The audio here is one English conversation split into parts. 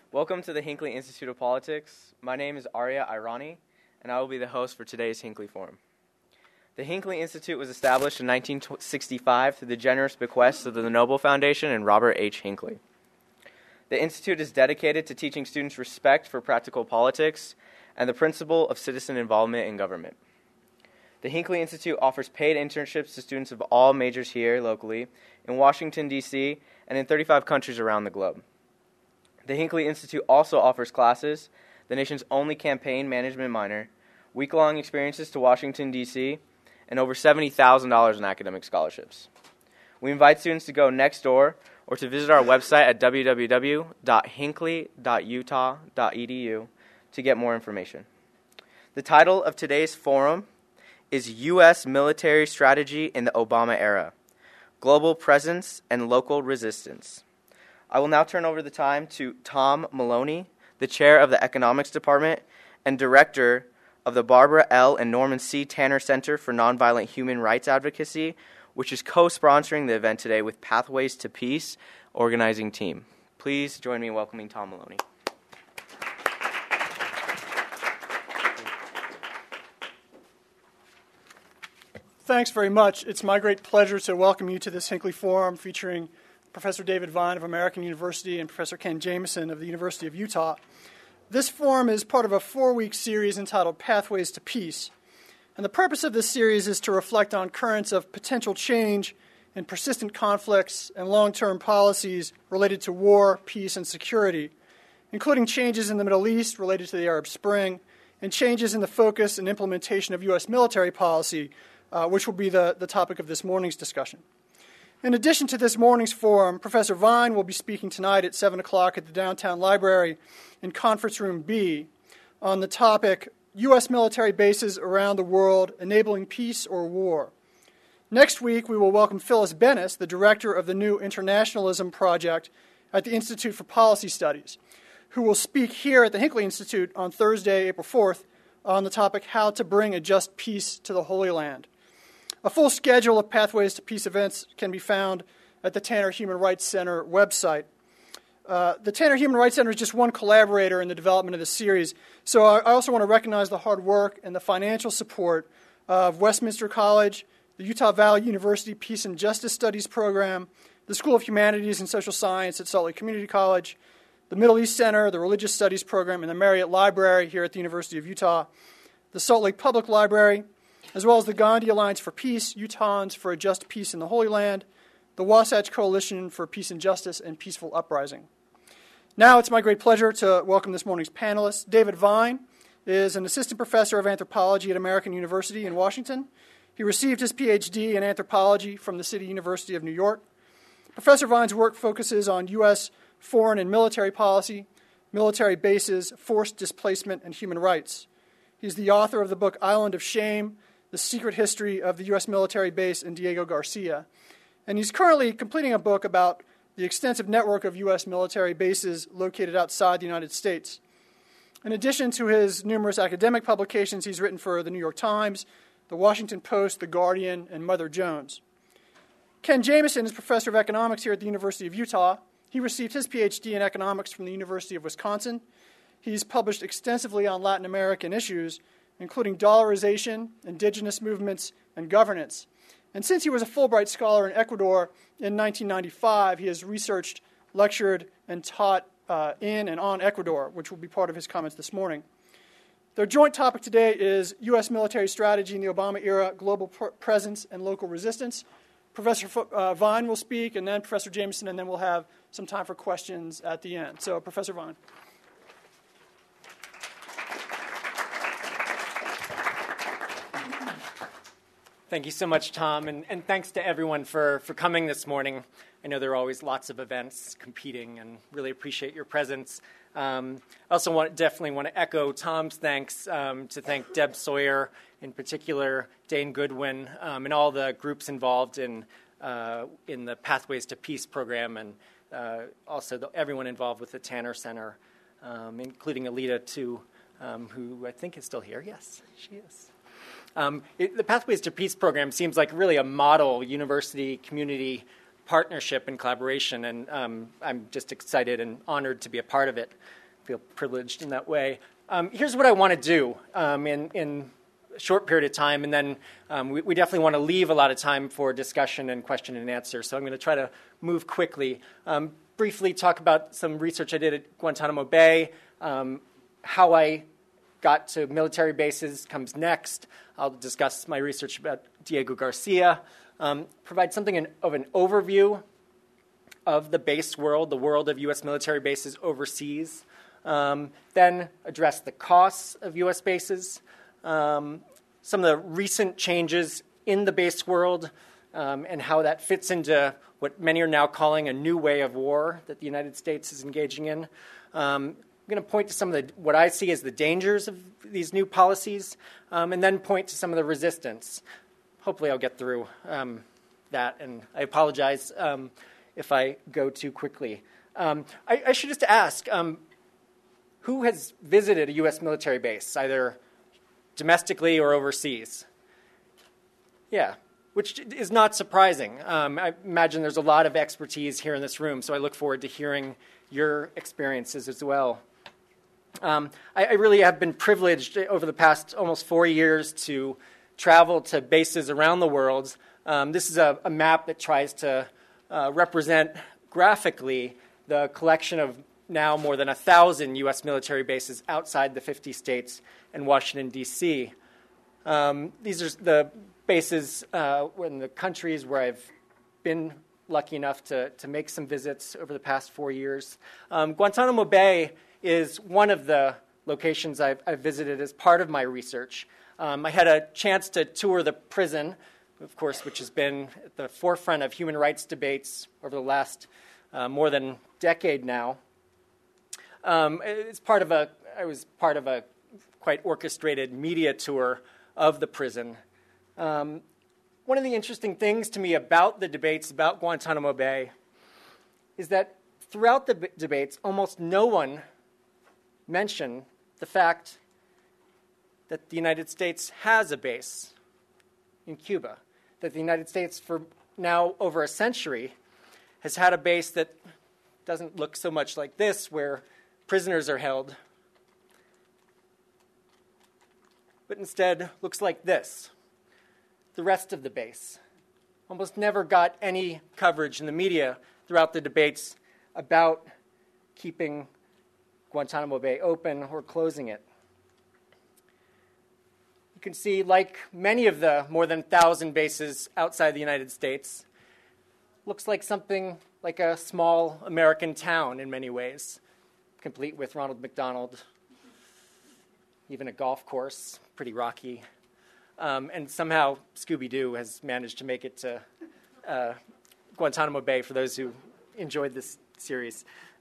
Welcome to the Hinckley Institute of Politics. My name is Arya Irani, and I will be the host for today's Hinckley Forum. The Hinckley Institute was established in 1965 through the generous bequests of the Nobel Foundation and Robert H. Hinckley. The Institute is dedicated to teaching students respect for practical politics and the principle of citizen involvement in government. The Hinckley Institute offers paid internships to students of all majors here locally, in Washington, D.C., and in 35 countries around the globe. The Hinckley Institute also offers classes, the nation's only campaign management minor, week-long experiences to Washington, D.C., and over $70,000 in academic scholarships. We invite students to go next door or to visit our website at www.hinckley.utah.edu to get more information. The title of today's forum is U.S. Military Strategy in the Obama Era, Global Presence and Local Resistance. I will now turn over the time to Tom Maloney, the chair of the Economics Department and director of the Barbara L. and Norman C. Tanner Center for Nonviolent Human Rights Advocacy, which is co-sponsoring the event today with Pathways to Peace organizing team. Please join me in welcoming Tom Maloney. Thanks very much. It's my great pleasure to welcome you to this Hinckley Forum featuring Professor David Vine of American University and Professor Ken Jamieson of the University of Utah. This forum is part of a 4-week series entitled Pathways to Peace. And the purpose of this series is to reflect on currents of potential change and persistent conflicts and long-term policies related to war, peace, and security, including changes in the Middle East related to the Arab Spring and changes in the focus and implementation of U.S. military policy, which will be the topic of this morning's discussion. In addition to this morning's forum, Professor Vine will be speaking tonight at 7 o'clock at the Downtown Library in Conference Room B on the topic, U.S. military bases around the world enabling peace or war. Next week, we will welcome Phyllis Bennis, the director of the New Internationalism Project at the Institute for Policy Studies, who will speak here at the Hinckley Institute on Thursday, April 4th, on the topic, How to Bring a Just Peace to the Holy Land. A full schedule of Pathways to Peace events can be found at the Tanner Human Rights Center website. The Tanner Human Rights Center is just one collaborator in the development of this series, so I also want to recognize the hard work and the financial support of Westminster College, the Utah Valley University Peace and Justice Studies Program, the School of Humanities and Social Science at Salt Lake Community College, the Middle East Center, the Religious Studies Program, and the Marriott Library here at the University of Utah, the Salt Lake Public Library, as well as the Gandhi Alliance for Peace, Utahns for a Just Peace in the Holy Land, the Wasatch Coalition for Peace and Justice, and Peaceful Uprising. Now it's my great pleasure to welcome this morning's panelists. David Vine is an assistant professor of anthropology at American University in Washington. He received his PhD in anthropology from the City University of New York. Professor Vine's work focuses on U.S. foreign and military policy, military bases, forced displacement, and human rights. He's the author of the book Island of Shame, The Secret History of the U.S. Military Base in Diego Garcia. And he's currently completing a book about the extensive network of U.S. military bases located outside the United States. In addition to his numerous academic publications, he's written for the New York Times, the Washington Post, The Guardian, and Mother Jones. Ken Jamieson is professor of economics here at the University of Utah. He received his PhD in economics from the University of Wisconsin. He's published extensively on Latin American issues, including dollarization, indigenous movements, and governance. And since he was a Fulbright Scholar in Ecuador in 1995, he has researched, lectured, and taught in and on Ecuador, which will be part of his comments this morning. Their joint topic today is U.S. military strategy in the Obama era, global presence and local resistance. Professor Vine will speak, and then Professor Jamieson, and then we'll have some time for questions at the end. So, Professor Vine. Thank you so much, Tom, and thanks to everyone for coming this morning. I know there are always lots of events competing, and really appreciate your presence. I also definitely want to echo Tom's thanks to thank Deb Sawyer, in particular Dane Goodwin, and all the groups involved in the Pathways to Peace program, and also everyone involved with the Tanner Center, including Alita, too, who I think is still here. Yes, she is. The Pathways to Peace program seems like really a model university community partnership and collaboration, and I'm just excited and honored to be a part of it. I feel privileged in that way. Here's what I want to do in a short period of time, and then we definitely want to leave a lot of time for discussion and question and answer, so I'm going to try to move quickly. Briefly talk about some research I did at Guantanamo Bay, how I got to military bases comes next. I'll discuss my research about Diego Garcia, provide something of an overview of the base world, the world of U.S. military bases overseas, then address the costs of U.S. bases, some of the recent changes in the base world, and how that fits into what many are now calling a new way of war that the United States is engaging in. I'm going to point to some of what I see as the dangers of these new policies, and then point to some of the resistance. Hopefully I'll get through that, and I apologize if I go too quickly. I should just ask, who has visited a U.S. military base, either domestically or overseas? Yeah, which is not surprising. I imagine there's a lot of expertise here in this room, so I look forward to hearing your experiences as well. I really have been privileged over the past almost 4 years to travel to bases around the world. This is a map that tries to represent graphically the collection of now more than 1,000 U.S. military bases outside the 50 states and Washington, D.C. These are the bases in the countries where I've been lucky enough to make some visits over the past 4 years. Guantanamo Bay is one of the locations I've visited as part of my research. I had a chance to tour the prison, of course, which has been at the forefront of human rights debates over the last more than decade now. I was part of a quite orchestrated media tour of the prison. One of the interesting things to me about the debates about Guantanamo Bay is that throughout the debates, almost no one mentioned the fact that the United States has a base in Cuba, that the United States for now over a century has had a base that doesn't look so much like this, where prisoners are held, but instead looks like this. The rest of the base almost never got any coverage in the media throughout the debates about keeping Guantanamo Bay open or closing it. You can see, like many of the more than 1,000 bases outside the United States, looks like something like a small American town in many ways, complete with Ronald McDonald, even a golf course, pretty rocky. And somehow Scooby-Doo has managed to make it to Guantanamo Bay for those who enjoyed this series.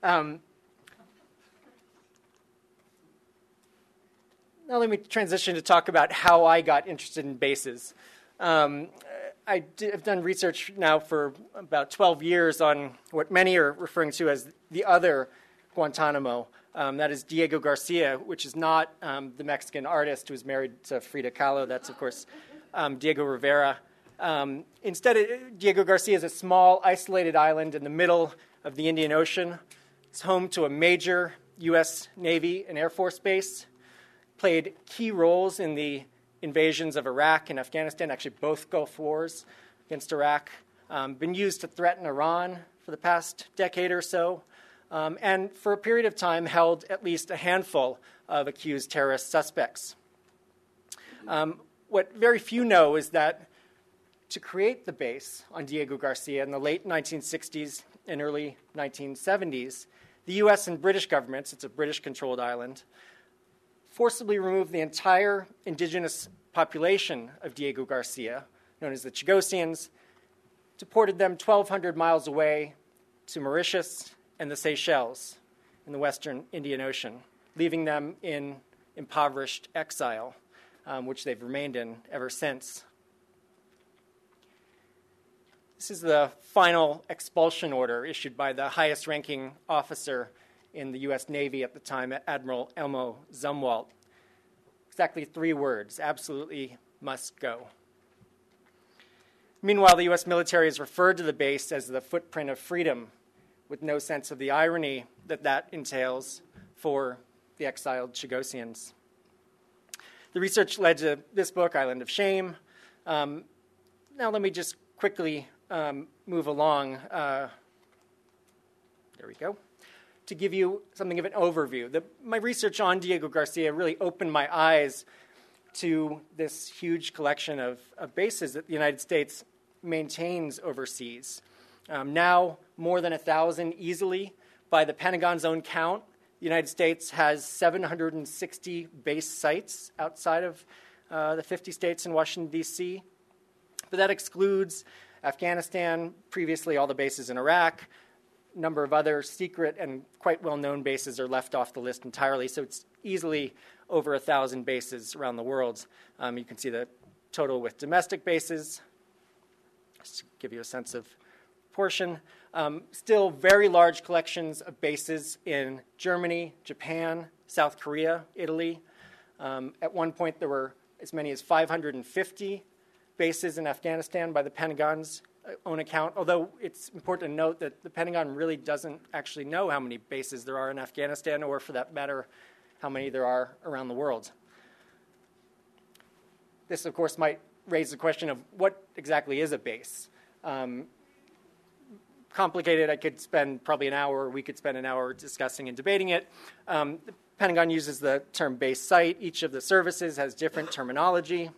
Now let me transition to talk about how I got interested in bases. I've done research now for about 12 years on what many are referring to as the other Guantanamo. That is Diego Garcia, which is not the Mexican artist who was married to Frida Kahlo. That's, of course, Diego Rivera. Instead, Diego Garcia is a small, isolated island in the middle of the Indian Ocean. It's home to a major U.S. Navy and Air Force base. Played key roles in the invasions of Iraq and Afghanistan, actually both Gulf Wars against Iraq. Been used to threaten Iran for the past decade or so. And for a period of time held at least a handful of accused terrorist suspects. What very few know is that to create the base on Diego Garcia in the late 1960s and early 1970s, the U.S. and British governments, it's a British-controlled island, forcibly removed the entire indigenous population of Diego Garcia, known as the Chagosians, deported them 1,200 miles away to Mauritius and the Seychelles in the western Indian Ocean, leaving them in impoverished exile, which they've remained in ever since. This is the final expulsion order issued by the highest-ranking officer in the U.S. Navy at the time, Admiral Elmo Zumwalt. Exactly 3 words: absolutely must go. Meanwhile, the U.S. military has referred to the base as the footprint of freedom, with no sense of the irony that that entails for the exiled Chagossians. The research led to this book, Island of Shame. Now let me just quickly move along. There we go. To give you something of an overview. My research on Diego Garcia really opened my eyes to this huge collection of bases that the United States maintains overseas. Now, more than 1,000 easily. By the Pentagon's own count, the United States has 760 base sites outside of the 50 states in Washington, D.C. But that excludes Afghanistan, previously all the bases in Iraq. A number of other secret and quite well-known bases are left off the list entirely, so it's easily over 1,000 bases around the world. You can see the total with domestic bases, just to give you a sense of proportion. Still very large collections of bases in Germany, Japan, South Korea, Italy. At one point, there were as many as 550 bases in Afghanistan by the Pentagon's own account, although it's important to note that the Pentagon really doesn't actually know how many bases there are in Afghanistan, or for that matter, how many there are around the world. This, of course, might raise the question of what exactly is a base. Complicated. I could spend probably an hour, we could spend an hour discussing and debating it. The Pentagon uses the term base site. Each of the services has different terminology.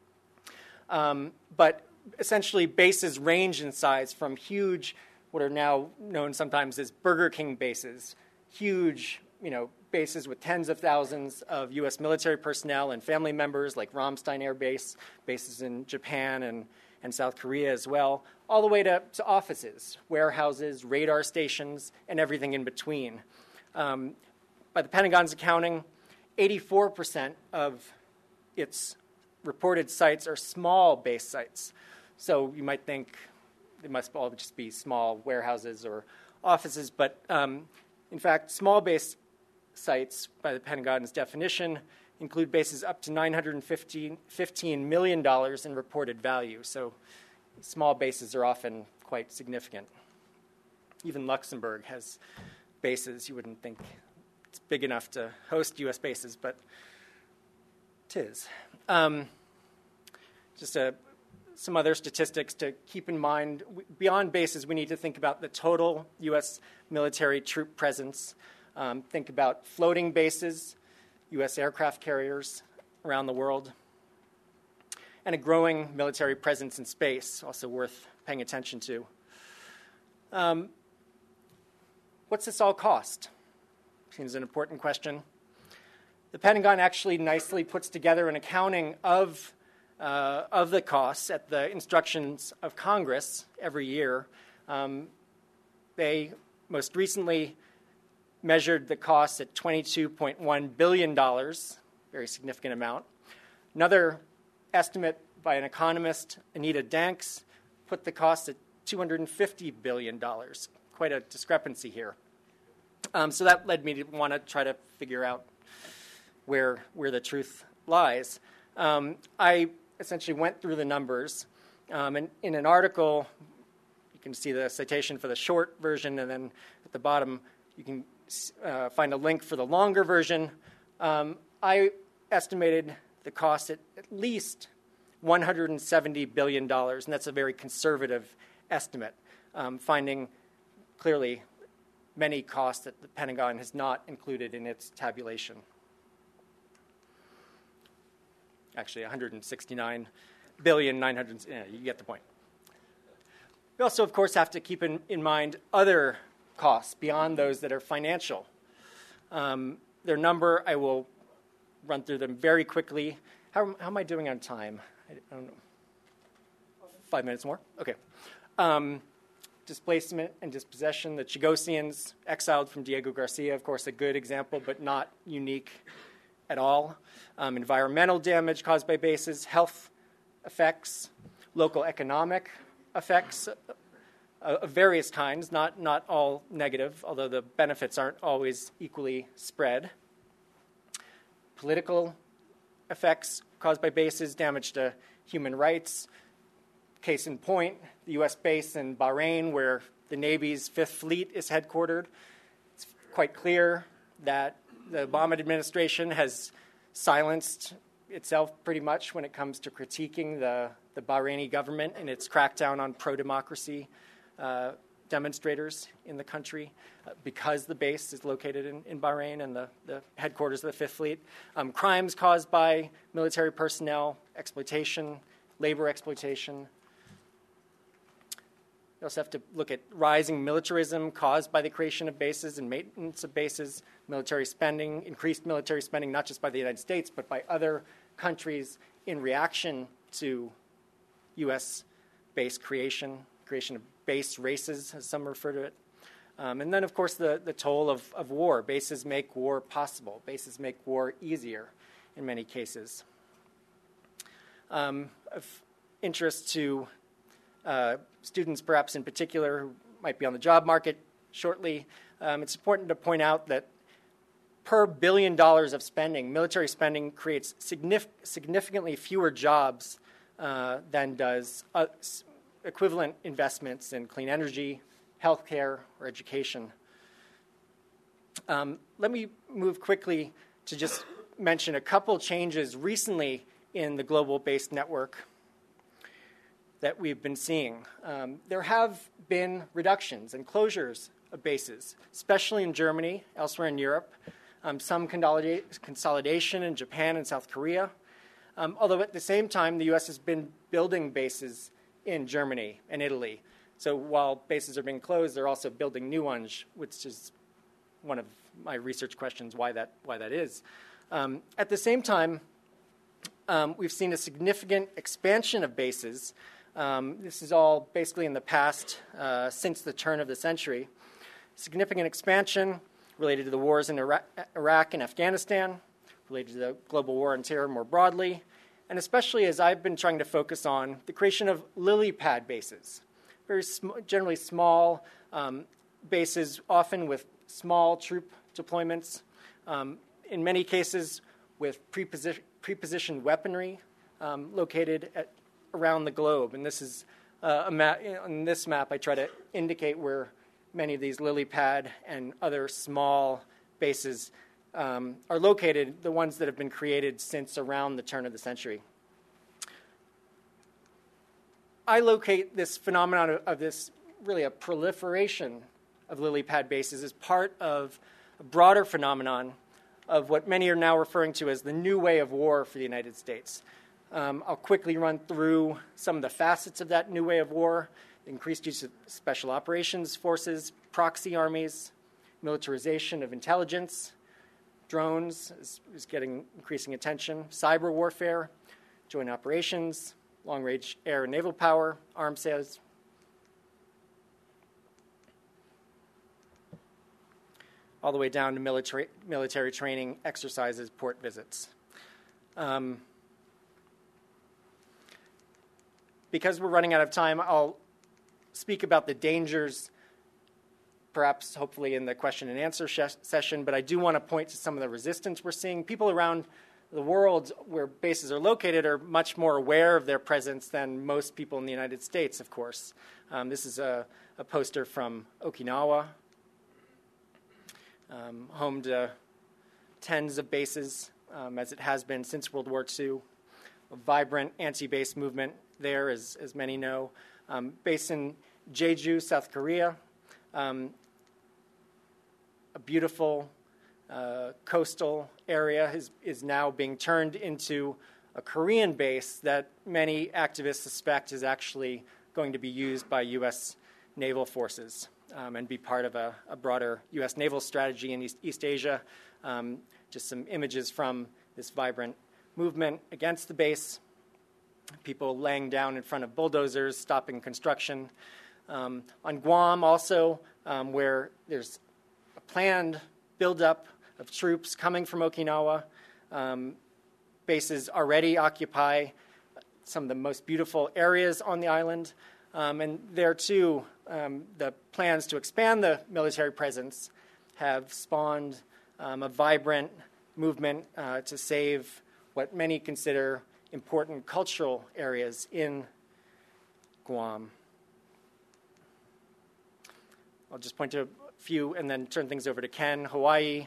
But essentially, bases range in size from huge, what are now known sometimes as Burger King bases, huge, bases with tens of thousands of U.S. military personnel and family members, like Ramstein Air Base, bases in Japan and South Korea as well, all the way to offices, warehouses, radar stations, and everything in between. By the Pentagon's accounting, 84% of its reported sites are small base sites. So you might think they must all just be small warehouses or offices, but in fact, small base sites, by the Pentagon's definition, include bases up to $915 million in reported value. So small bases are often quite significant. Even Luxembourg has bases. You wouldn't think it's big enough to host U.S. bases, but it is. Some other statistics to keep in mind. Beyond bases, we need to think about the total U.S. military troop presence. Think about floating bases, U.S. aircraft carriers around the world, and a growing military presence in space, also worth paying attention to. What's this all cost? Seems an important question. The Pentagon actually nicely puts together an accounting of the costs at the instructions of Congress every year. They most recently measured the costs at $22.1 billion, very significant amount. Another estimate by an economist, Anita Danks, put the cost at $250 billion. Quite a discrepancy here. So that led me to want to try to figure out where the truth lies. I essentially went through the numbers, and in an article, you can see the citation for the short version, and then at the bottom, you can find a link for the longer version. I estimated the cost at least $170 billion, and that's a very conservative estimate, finding clearly many costs that the Pentagon has not included in its tabulation. Actually, 169 billion, 900, you get the point. We also, of course, have to keep in mind other costs beyond those that are financial. Their number, I will run through them very quickly. How am I doing on time? I don't know. 5 minutes more? Okay. Displacement and dispossession. The Chagossians exiled from Diego Garcia, of course, a good example, but not unique at all. Environmental damage caused by bases, health effects, local economic effects of various kinds, not all negative, although the benefits aren't always equally spread. Political effects caused by bases, damage to human rights, Case in point, the U.S. base in Bahrain, where the Navy's Fifth Fleet is headquartered. It's quite clear that the Obama administration has silenced itself pretty much when it comes to critiquing the Bahraini government and its crackdown on pro-democracy demonstrators in the country because the base is located in Bahrain and the headquarters of the Fifth Fleet. Crimes caused by military personnel, exploitation, labor exploitation. We also have to look at rising militarism caused by the creation of bases and maintenance of bases, military spending, increased military spending not just by the United States but by other countries in reaction to U.S. base creation of base races, as some refer to it. And then, of course, the toll of war. Bases make war possible. Bases make war easier in many cases. Of interest to students, perhaps in particular, who might be on the job market shortly, it's important to point out that per $1 billion of spending, military spending creates significantly fewer jobs than does equivalent investments in clean energy, healthcare, or education. Let me move quickly to just mention a couple changes recently in the global-based network that we've been seeing. There have been reductions and closures of bases, especially in Germany, elsewhere in Europe, some consolidation in Japan and South Korea, although at the same time the U.S. has been building bases in Germany and Italy. So while bases are being closed, they're also building new ones, which is one of my research questions, why that is. At the same time, we've seen a significant expansion of bases. This is all basically in the past, since the turn of the century. Significant expansion related to the wars in Iraq and Afghanistan, related to the global war on terror more broadly, and especially as I've been trying to focus on the creation of lily pad bases, very generally small bases, often with small troop deployments, in many cases with prepositioned weaponry located around the globe. And this is a map. On this map, I try to indicate where many of these lily pad and other small bases are located, the ones that have been created since around the turn of the century. I locate this phenomenon of this really a proliferation of lily pad bases as part of a broader phenomenon of what many are now referring to as the new way of war for the United States. I'll quickly run through some of the facets of that new way of war: increased use of special operations forces, proxy armies, militarization of intelligence, drones is getting increasing attention, cyber warfare, joint operations, long-range air and naval power, arms sales. All the way down to military training, exercises, port visits. Because we're running out of time, I'll speak about the dangers, perhaps hopefully in the question and answer session, but I do want to point to some of the resistance we're seeing. People around the world where bases are located are much more aware of their presence than most people in the United States, of course. This is a poster from Okinawa, home to tens of bases, as it has been since World War II. A vibrant anti-base movement there, as many know. Based in Jeju, South Korea, a beautiful coastal area is now being turned into a Korean base that many activists suspect is actually going to be used by U.S. naval forces and be part of a broader U.S. naval strategy in East Asia. Just some images from this vibrant movement against the base. People laying down in front of bulldozers, stopping construction. On Guam also, where there's a planned buildup of troops coming from Okinawa. Bases already occupy some of the most beautiful areas on the island. And there, too, the plans to expand the military presence have spawned a vibrant movement to save what many consider important cultural areas in Guam. I'll just point to a few and then turn things over to Ken. Hawaii,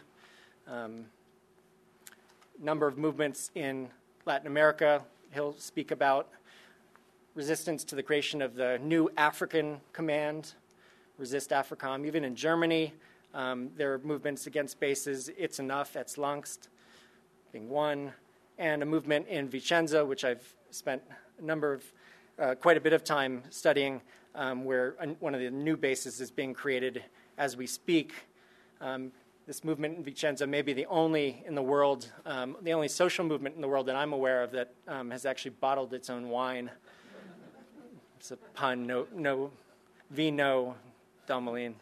number of movements in Latin America. He'll speak about resistance to the creation of the new African command, Resist AFRICOM. Even in Germany, there are movements against bases. It's Enough, It's Langst, being one, and a movement in Vicenza, which I've spent quite a bit of time studying, where one of the new bases is being created as we speak. This movement in Vicenza may be the only in the world, the only social movement in the world that I'm aware of that has actually bottled its own wine. It's a pun, no vino, Dalmalin.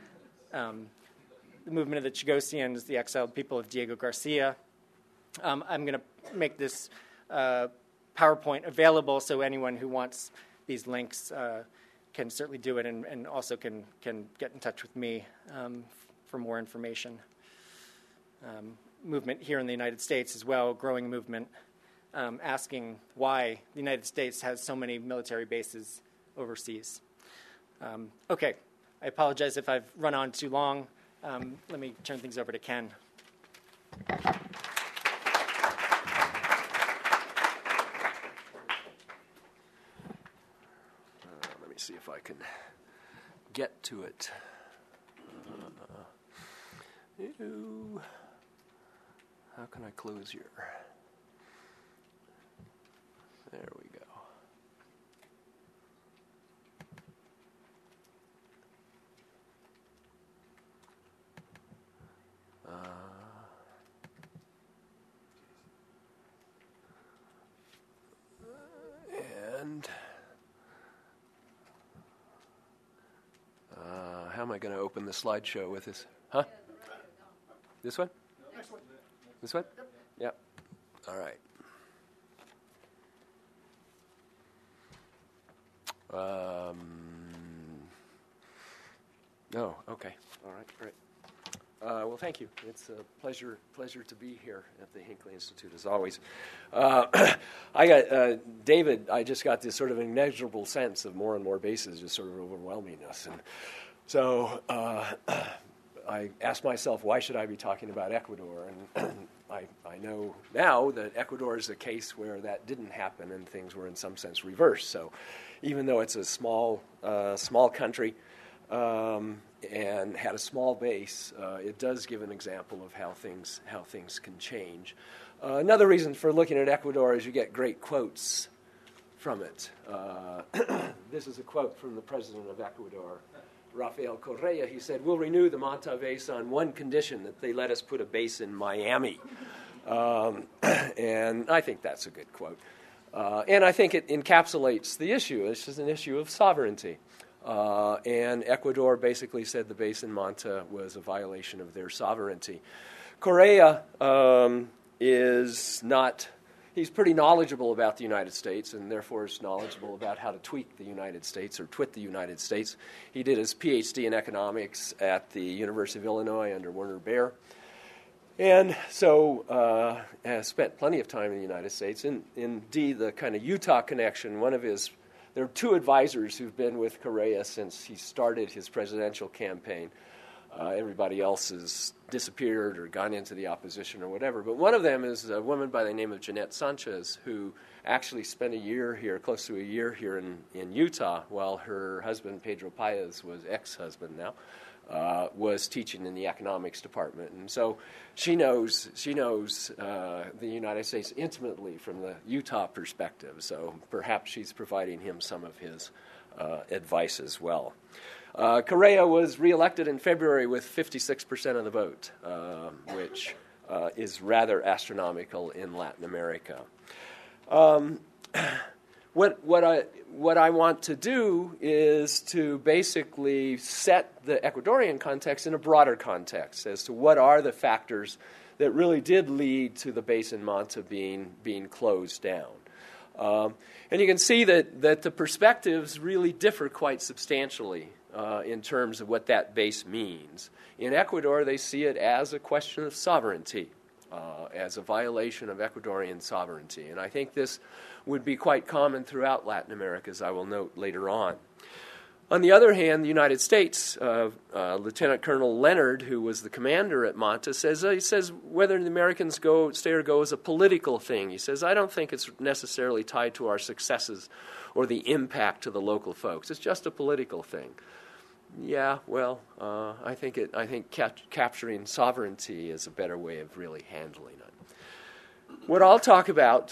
The movement of the Chagosians, the exiled people of Diego Garcia. I'm going to make this PowerPoint available so anyone who wants these links can certainly do it and also can get in touch with me for more information. Movement here in the United States as well, growing movement, asking why the United States has so many military bases overseas. Okay, I apologize if I've run on too long. Let me turn things over to Ken. Let me see if I can get to it. How can I close here? There we go. How am I going to open the slideshow with this? Huh? This one? This one? Yep. All right. No. Okay. All right. Great. Well, thank you. It's a pleasure to be here at the Hinckley Institute, as always. David, I just got this sort of inexorable sense of more and more bases just sort of overwhelming us. And so I asked myself, why should I be talking about Ecuador? And I know now that Ecuador is a case where that didn't happen and things were in some sense reversed. So even though it's a small country, and had a small base, it does give an example of how things can change. Another reason for looking at Ecuador is you get great quotes from it. This is a quote from the president of Ecuador, Rafael Correa. He said, "We'll renew the Manta base on one condition, that they let us put a base in Miami." And I think that's a good quote. And I think it encapsulates the issue. This is an issue of sovereignty. And Ecuador basically said the base in Manta was a violation of their sovereignty. Correa he's pretty knowledgeable about the United States and therefore is knowledgeable about how to tweak the United States or twit the United States. He did his PhD in economics at the University of Illinois under Werner Baer. And so has spent plenty of time in the United States. And indeed, the kind of Utah connection, there are two advisors who've been with Correa since he started his presidential campaign. Everybody else has disappeared or gone into the opposition or whatever. But one of them is a woman by the name of Jeanette Sanchez, who actually spent close to a year here in Utah, while her husband, Pedro Paez, was ex-husband now, was teaching in the economics department. And so she knows the United States intimately from the Utah perspective. So perhaps she's providing him some of his advice as well. Correa was reelected in February with 56% of the vote, which is rather astronomical in Latin America. What I want to do is to basically set the Ecuadorian context in a broader context as to what are the factors that really did lead to the base in Manta being closed down. And you can see that the perspectives really differ quite substantially in terms of what that base means. In Ecuador, they see it as a question of sovereignty. as a violation of Ecuadorian sovereignty. And I think this would be quite common throughout Latin America, as I will note later on. On the other hand, the United States, Lieutenant Colonel Leonard, who was the commander at Manta, says whether the Americans stay or go is a political thing. He says, I don't think it's necessarily tied to our successes or the impact to the local folks. It's just a political thing. Yeah, well, I think capturing sovereignty is a better way of really handling it. What I'll talk about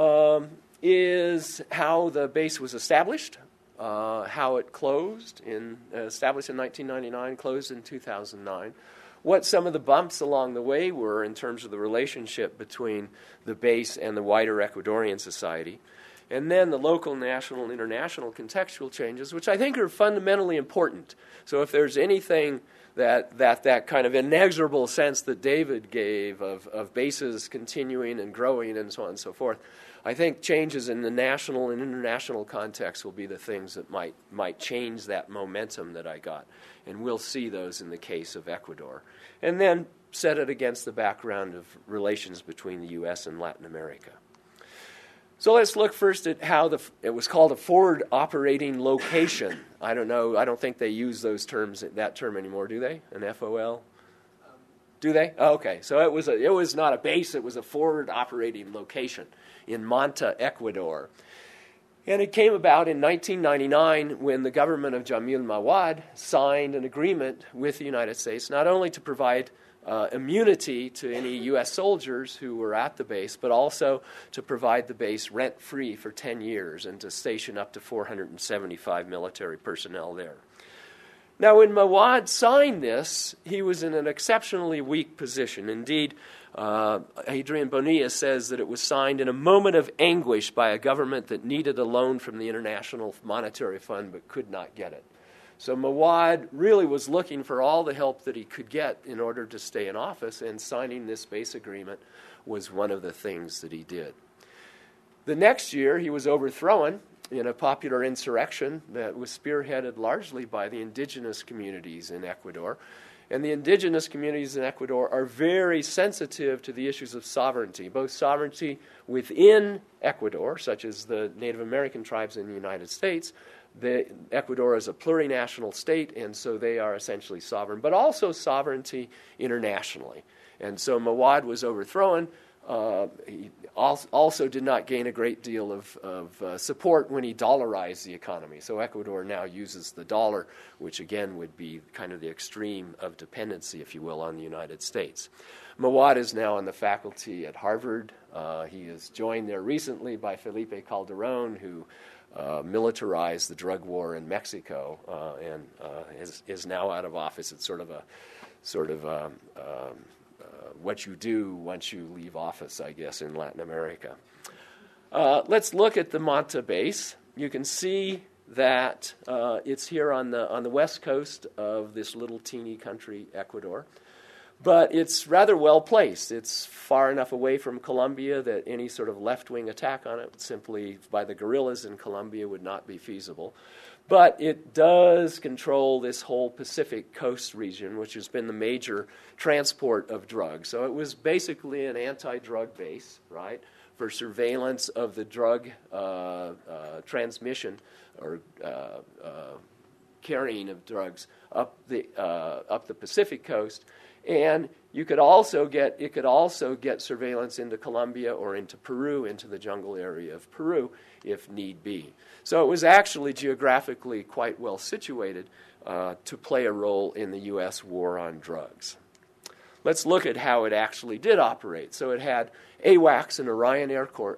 is how the base was established. How it closed, established in 1999, closed in 2009, what some of the bumps along the way were in terms of the relationship between the base and the wider Ecuadorian society, and then the local, national, and international contextual changes, which I think are fundamentally important. So if there's anything that kind of inexorable sense that David gave of bases continuing and growing and so on and so forth, I think changes in the national and international context will be the things that might change that momentum that I got. And we'll see those in the case of Ecuador. And then set it against the background of relations between the U.S. and Latin America. So let's look first at how it was called a forward operating location. I don't know. I don't think they use that term anymore, do they? An FOL? Do they? Oh, okay. So it was not a base. It was a forward operating location in Manta, Ecuador. And it came about in 1999 when the government of Jamil Mawad signed an agreement with the United States, not only to provide immunity to any U.S. soldiers who were at the base, but also to provide the base rent-free for 10 years and to station up to 475 military personnel there. Now, when Mawad signed this, he was in an exceptionally weak position. Indeed, Adrian Bonilla says that it was signed in a moment of anguish by a government that needed a loan from the International Monetary Fund but could not get it. So Mawad really was looking for all the help that he could get in order to stay in office, and signing this base agreement was one of the things that he did. The next year, he was overthrown in a popular insurrection that was spearheaded largely by the indigenous communities in Ecuador. And the indigenous communities in Ecuador are very sensitive to the issues of sovereignty, both sovereignty within Ecuador, such as the Native American tribes in the United States. Ecuador is a plurinational state, and so they are essentially sovereign, but also sovereignty internationally. And so Mawad was overthrown. He also did not gain a great deal of support when he dollarized the economy. So Ecuador now uses the dollar, which again would be kind of the extreme of dependency, if you will, on the United States. Mawad is now on the faculty at Harvard. He is joined there recently by Felipe Calderon, who militarized the drug war in Mexico and is now out of office. It's sort of what you do once you leave office, I guess, in Latin America. Let's look at the Manta base. You can see that it's here on the west coast of this little teeny country, Ecuador. But it's rather well placed. It's far enough away from Colombia that any sort of left-wing attack on it simply by the guerrillas in Colombia would not be feasible. But it does control this whole Pacific coast region, which has been the major transport of drugs. So it was basically an anti-drug base, right, for surveillance of the drug transmission or carrying of drugs up the Pacific coast. And it could also get surveillance into Colombia or into Peru, into the jungle area of Peru, if need be. So it was actually geographically quite well situated to play a role in the U.S. war on drugs. Let's look at how it actually did operate. So it had AWACS and Orion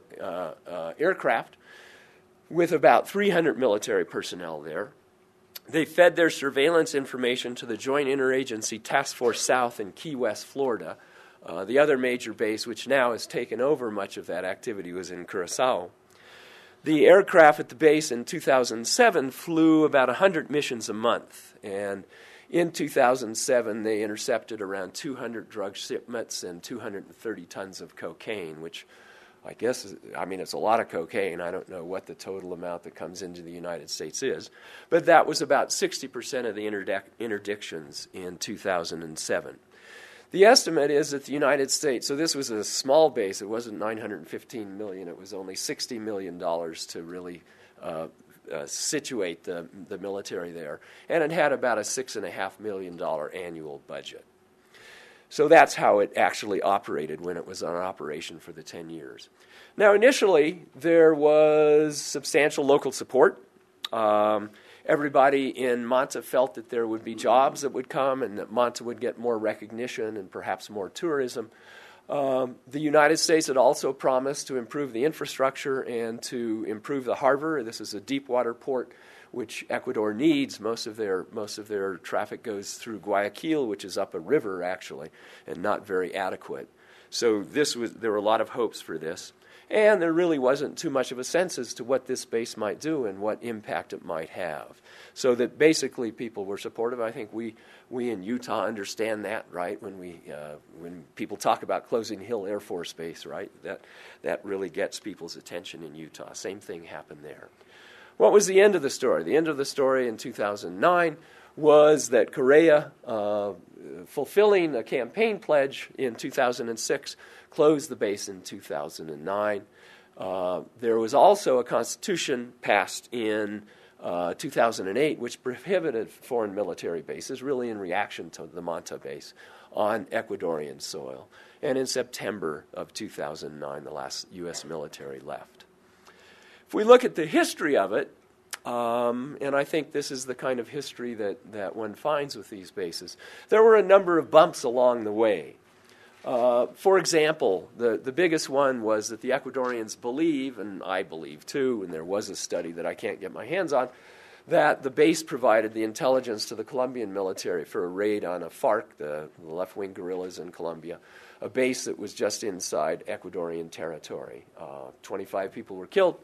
aircraft with about 300 military personnel there. They fed their surveillance information to the Joint Interagency Task Force South in Key West, Florida. The other major base, which now has taken over much of that activity, was in Curacao. The aircraft at the base in 2007 flew about 100 missions a month. And in 2007, they intercepted around 200 drug shipments and 230 tons of cocaine, which I guess, it's a lot of cocaine. I don't know what the total amount that comes into the United States is. But that was about 60% of the interdictions in 2007. The estimate is that the United States, so this was a small base, it wasn't $915 million, it was only $60 million to really situate the military there. And it had about a $6.5 million annual budget. So that's how it actually operated when it was on operation for the 10 years. Now, initially, there was substantial local support. Everybody in Manta felt that there would be jobs that would come and that Manta would get more recognition and perhaps more tourism. The United States had also promised to improve the infrastructure and to improve the harbor. This is a deep water port which Ecuador needs. Most of their traffic goes through Guayaquil, which is up a river actually, and not very adequate. So there were a lot of hopes for this. And there really wasn't too much of a sense as to what this base might do and what impact it might have. So that basically people were supportive. I think we in Utah understand that, right? When people talk about closing Hill Air Force Base, right? That really gets people's attention in Utah. Same thing happened there. What was the end of the story? The end of the story in 2009 was that Correa, fulfilling a campaign pledge in 2006, closed the base in 2009. There was also a constitution passed in 2008 which prohibited foreign military bases, really in reaction to the Manta base, on Ecuadorian soil. And in September of 2009, the last U.S. military left. If we look at the history of it, and I think this is the kind of history that one finds with these bases, there were a number of bumps along the way. For example, the biggest one was that the Ecuadorians believe, and I believe too, and there was a study that I can't get my hands on, that the base provided the intelligence to the Colombian military for a raid on a FARC, the left-wing guerrillas in Colombia, a base that was just inside Ecuadorian territory. 25 people were killed,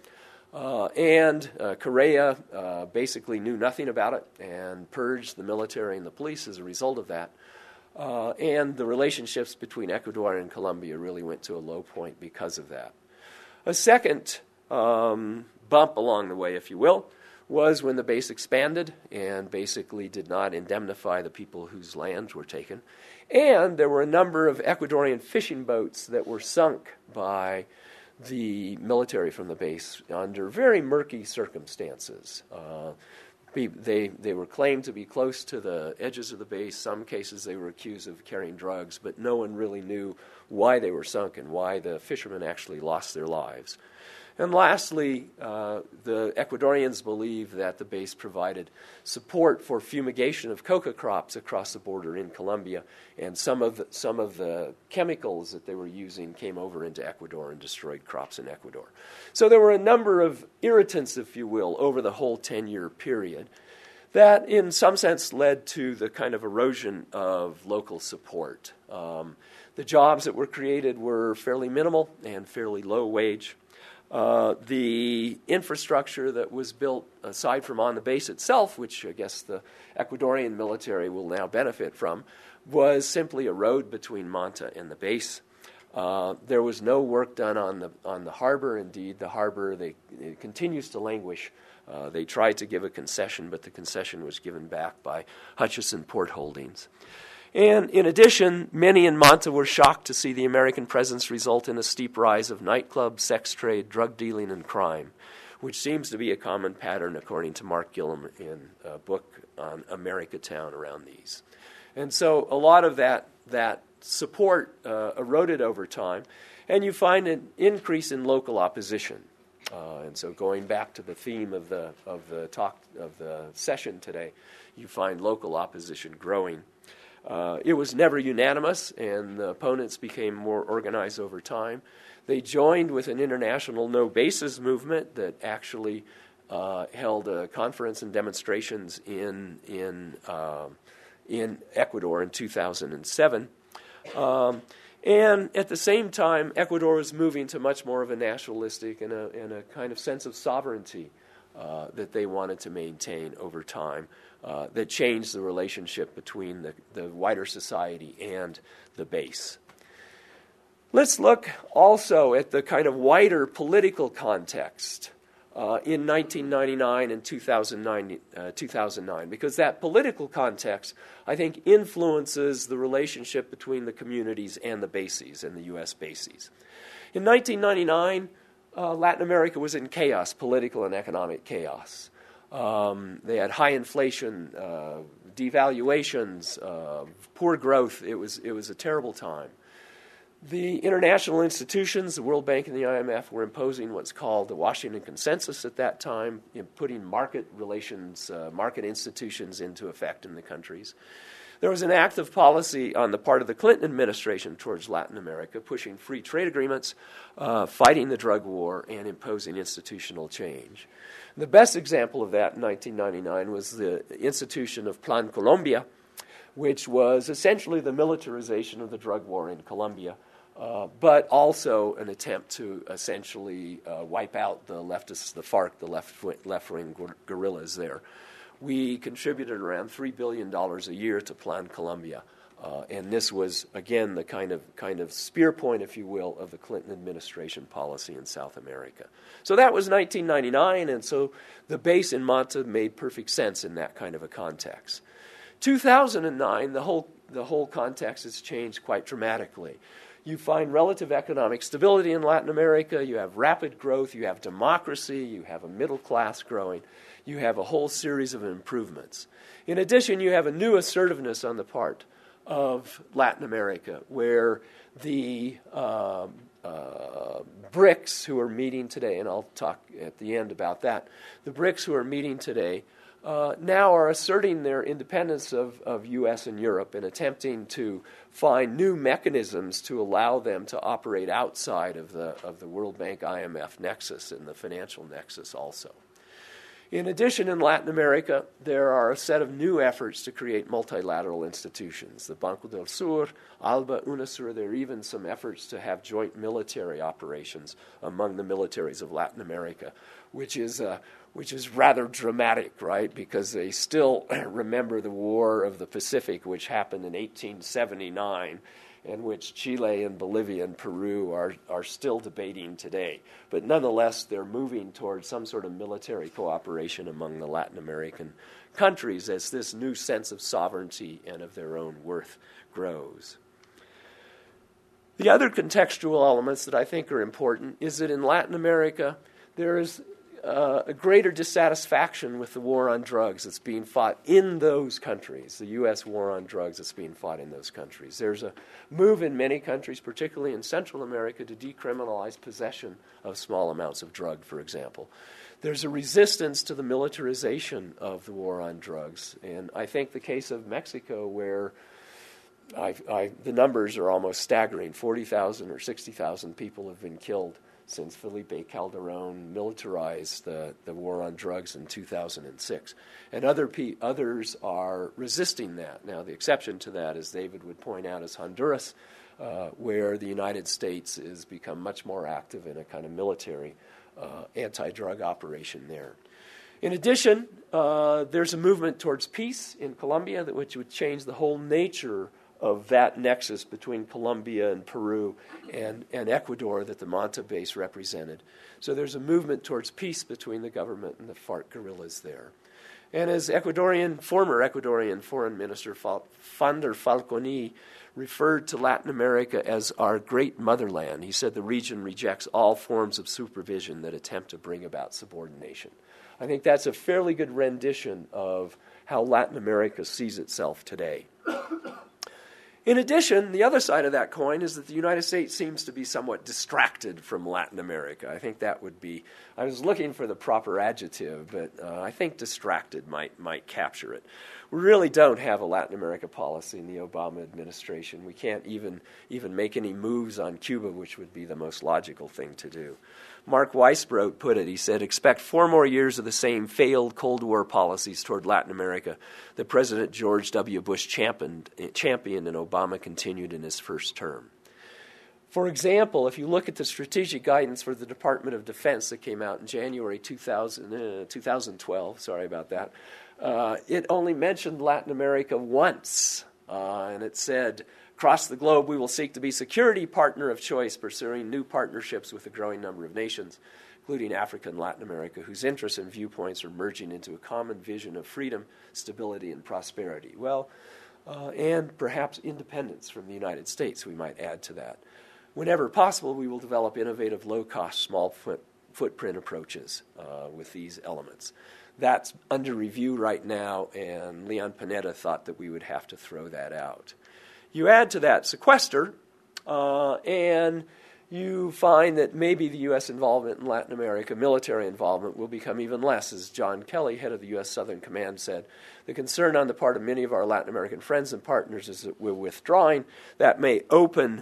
and Correa basically knew nothing about it and purged the military and the police as a result of that. And the relationships between Ecuador and Colombia really went to a low point because of that. A second bump along the way, if you will, was when the base expanded and basically did not indemnify the people whose lands were taken. And there were a number of Ecuadorian fishing boats that were sunk by the military from the base under very murky circumstances. They were claimed to be close to the edges of the base. Some cases they were accused of carrying drugs, but no one really knew why they were sunk and why the fishermen actually lost their lives. And lastly, the Ecuadorians believe that the base provided support for fumigation of coca crops across the border in Colombia, and some of the chemicals that they were using came over into Ecuador and destroyed crops in Ecuador. So there were a number of irritants, if you will, over the whole 10-year period that in some sense led to the kind of erosion of local support. The jobs that were created were fairly minimal and fairly low wage. The infrastructure that was built, aside from on the base itself, which I guess the Ecuadorian military will now benefit from, was simply a road between Manta and the base. There was no work done on the harbor. Indeed, the harbor it continues to languish. They tried to give a concession, but the concession was given back by Hutchison Port Holdings. And in addition, many in Manta were shocked to see the American presence result in a steep rise of nightclub, sex trade, drug dealing, and crime, which seems to be a common pattern according to Mark Gillum in a book on America Town around these. And so a lot of that support eroded over time, and you find an increase in local opposition. And so going back to the theme of the session today, you find local opposition growing. It was never unanimous, and the opponents became more organized over time. They joined with an international no bases movement that actually held a conference and demonstrations in Ecuador in 2007. And at the same time, Ecuador was moving to much more of a nationalistic and a kind of sense of sovereignty that they wanted to maintain over time. That changed the relationship between the wider society and the base. Let's look also at the kind of wider political context in 1999 and 2009, because that political context, I think, influences the relationship between the communities and the bases and the U.S. bases. In 1999, Latin America was in chaos, political and economic chaos. They had high inflation, devaluations, poor growth. It was a terrible time. The international institutions, the World Bank and the IMF, were imposing what's called the Washington Consensus at that time, putting market relations, market institutions into effect in the countries. There was an active policy on the part of the Clinton administration towards Latin America, pushing free trade agreements, fighting the drug war, and imposing institutional change. The best example of that in 1999 was the institution of Plan Colombia, which was essentially the militarization of the drug war in Colombia, but also an attempt to essentially wipe out the leftists, the FARC, the left-wing guerrillas there. We contributed around $3 billion a year to Plan Colombia, and this was, again, the kind of spear point, if you will, of the Clinton administration policy in South America. So that was 1999, and so the base in Manta made perfect sense in that kind of a context. 2009, the whole context has changed quite dramatically. You find relative economic stability in Latin America, you have rapid growth, you have democracy, you have a middle class growing, you have a whole series of improvements. In addition, you have a new assertiveness on the part of Latin America, where the BRICS who are meeting today, and I'll talk at the end about that, the BRICS who are meeting today now are asserting their independence of U.S. and Europe and attempting to find new mechanisms to allow them to operate outside of the World Bank IMF nexus and the financial nexus also. In addition, in Latin America, there are a set of new efforts to create multilateral institutions. The Banco del Sur, ALBA, UNASUR, there are even some efforts to have joint military operations among the militaries of Latin America, which is rather dramatic, right? Because they still remember the War of the Pacific, which happened in 1879, and which Chile and Bolivia and Peru are still debating today. But nonetheless, they're moving towards some sort of military cooperation among the Latin American countries as this new sense of sovereignty and of their own worth grows. The other contextual elements that I think are important is that in Latin America, there is a greater dissatisfaction with the war on drugs that's being fought in those countries, the U.S. war on drugs that's being fought in those countries. There's a move in many countries, particularly in Central America, to decriminalize possession of small amounts of drug, for example. There's a resistance to the militarization of the war on drugs. And I think the case of Mexico, where the numbers are almost staggering, 40,000 or 60,000 people have been killed since Felipe Calderon militarized the war on drugs in 2006. And others are resisting that. Now, the exception to that, as David would point out, is Honduras, where the United States has become much more active in a kind of military anti-drug operation there. In addition, there's a movement towards peace in Colombia which would change the whole nature of that nexus between Colombia and Peru and Ecuador that the Manta base represented. So there's a movement towards peace between the government and the FARC guerrillas there. And as former Ecuadorian Foreign Minister Fander Falconi referred to Latin America as our great motherland, he said the region rejects all forms of supervision that attempt to bring about subordination. I think that's a fairly good rendition of how Latin America sees itself today. In addition, the other side of that coin is that the United States seems to be somewhat distracted from Latin America. I think that would be, I was looking for the proper adjective, but I think distracted might capture it. We really don't have a Latin America policy in the Obama administration. We can't even make any moves on Cuba, which would be the most logical thing to do. Mark Weisbrot put it, he said, expect 4 more years of the same failed Cold War policies toward Latin America that President George W. Bush championed and Obama continued in his first term. For example, if you look at the strategic guidance for the Department of Defense that came out in January 2012, sorry about that, it only mentioned Latin America once, and it said, across the globe, we will seek to be security partner of choice, pursuing new partnerships with a growing number of nations, including Africa and Latin America, whose interests and viewpoints are merging into a common vision of freedom, stability, and prosperity. Well, and perhaps independence from the United States, we might add to that. Whenever possible, we will develop innovative, low-cost, small footprint approaches with these elements. That's under review right now, and Leon Panetta thought that we would have to throw that out. You add to that sequester, and you find that maybe the U.S. involvement in Latin America, military involvement, will become even less. As John Kelly, head of the U.S. Southern Command, said, the concern on the part of many of our Latin American friends and partners is that we're withdrawing. That may open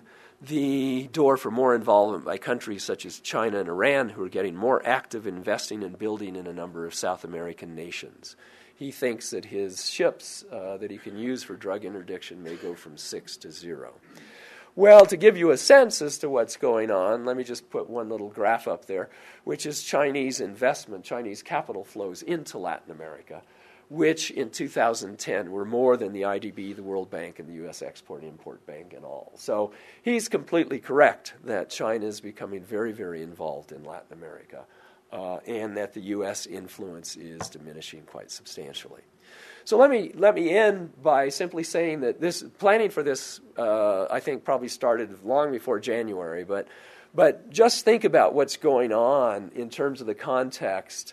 the door for more involvement by countries such as China and Iran, who are getting more active investing and building in a number of South American nations. He thinks that his ships that he can use for drug interdiction may go from 6 to 0. Well, to give you a sense as to what's going on, let me just put one little graph up there, which is Chinese investment, Chinese capital flows into Latin America, which in 2010 were more than the IDB, the World Bank, and the U.S. Export-Import Bank and all. So he's completely correct that China is becoming very, very involved in Latin America, and that the U.S. influence is diminishing quite substantially. So let me end by simply saying that this planning for this, I think, probably started long before January, but just think about what's going on in terms of the context